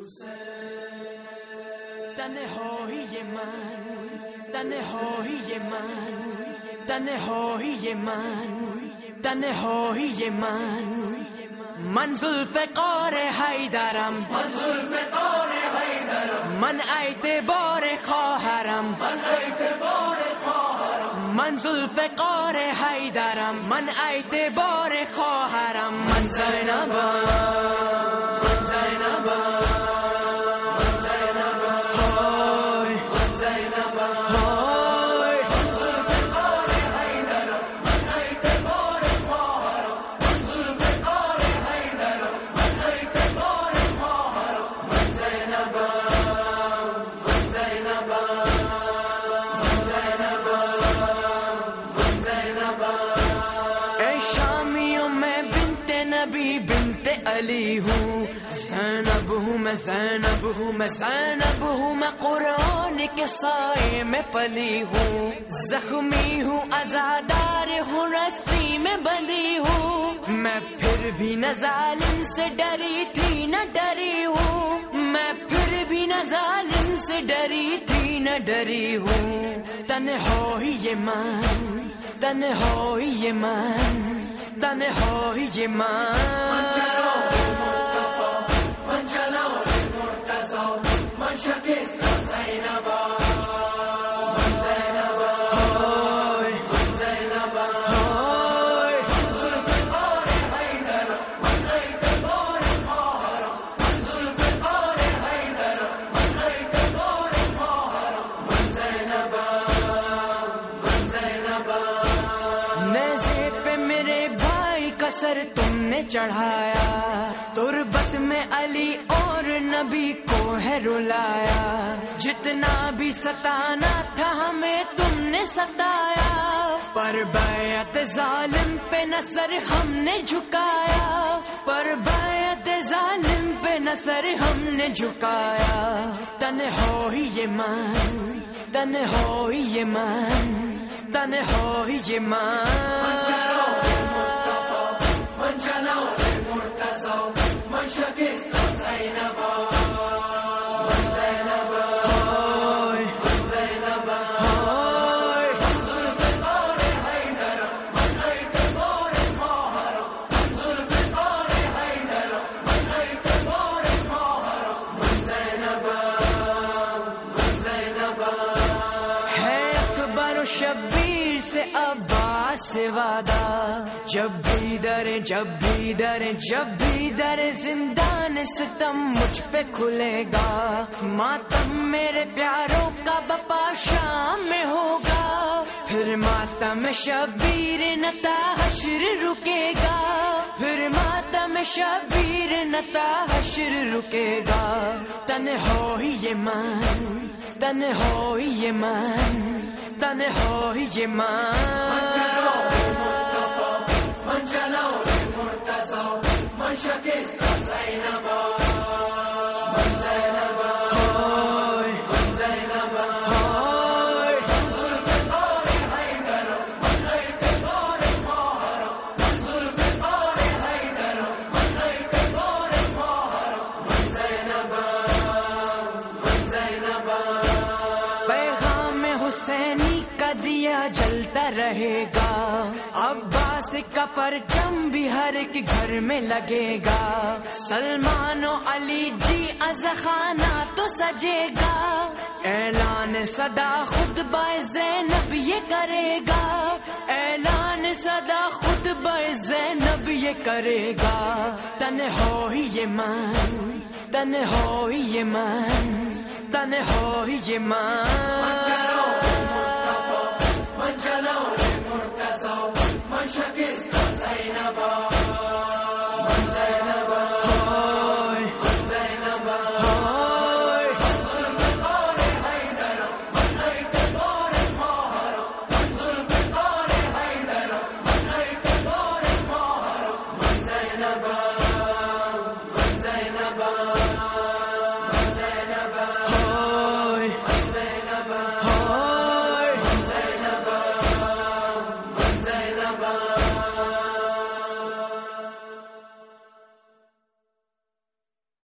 तने हो ही ये मान, तने हो ही ये मान, तने हो ही ये मान, तने हो ही ये मान। मन जुल्फे कोरे हैदरम, मन जुल्फे कोरे हैदरम, मन आयते बोरे खोहरम, मन आयते बोरे खोहरम, मन जुल्फे कोरे हैदरम, मन आयते बोरे खोहरम। मन ज़ैनबा, मन ज़ैनबा, मन ज़ैनबा, होय, मन ज़ैनबा, होय। मन जुल्फे कोरे हैदरम, मन आयते बोरे खोहरम, मन जुल्फे कोरे हैदरम, मन आयते बोरे खोहरम। मन ज़ैनबा, मन ज़ैनबा, मन ज़ैनबा, मन ज़ैनबा। ए शामियों में बिन्ते नबी बिन्ते अली हूँ, ज़ैनब हूँ मैं, ज़ैनब हूँ मैं, ज़ैनब हूँ मैं, कुरान के साए में पली हूँ। जख्मी हूँ, आज़ादार हूँ, रस्सी में बंधी हूँ। मैं फिर भी न जालिम से डरी थी, न डरी हूँ। मैं फिर भी न जालिम से डरी थी, न डरी हूँ। तने हो ही ये मान, तने हो ही ये मान, तने हो ही ये मान। नेज़े पे मेरे भाई का सर तुमने चढ़ाया, तुरबत में अली और नबी को है रुलाया। जितना भी सताना था हमें तुमने सताया, पर बैअत जालिम पे न सर हमने झुकाया, पर बैअत जालिम पे न सर हमने झुकाया। तने हो ही ये मान, तने हो ही ये मान, तने हो ही ये मान। शब्बीर से अब्बास से वादा, जब भी डरे, जब भी डरे, जब भी डरे, जिंदान सितम मुझ पे खुलेगा। मातम मेरे प्यारों का बपा शाम में होगा, फिर मातम शब्बीर नता हश्र रुकेगा, फिर मातम शब्बीर नता हश्र रुकेगा। तने हो ही ये मान, तने हो ही ये मान, तने हो ही ये मान। हुसैनी का दिया जलता रहेगा, अब्बास का परचम भी हर एक घर में लगेगा। सलमान और अली जी अज़खाना तो सजेगा, ऐलान सदा खुतबा ज़ैनब ये करेगा, ऐलान सदा खुतबा ज़ैनब ये करेगा। तने हो ही ये मान, तने हो ही ये मान, तने हो ही ये मान। من جلو المرتزى من شكست زينبا